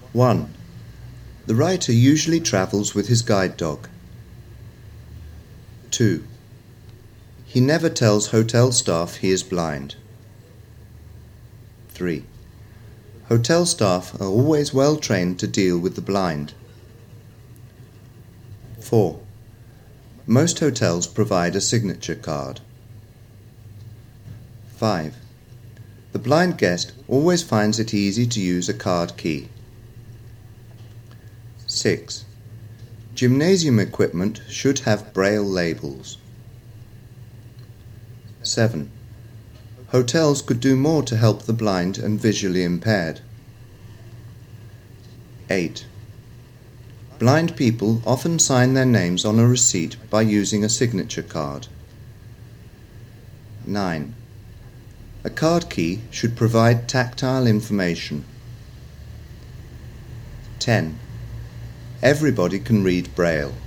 1. The writer usually travels with his guide dog. 2. He never tells hotel staff he is blind. 3. Hotel staff are always well trained to deal with the blind. 4. Most hotels provide a signature card. 5. The blind guest always finds it easy to use a card key. 6. Gymnasium equipment should have braille labels. 7. Hotels could do more to help the blind and visually impaired. 8. Blind people often sign their names on a receipt by using a signature card. 9. A card key should provide tactile information. 10. Everybody can read Braille.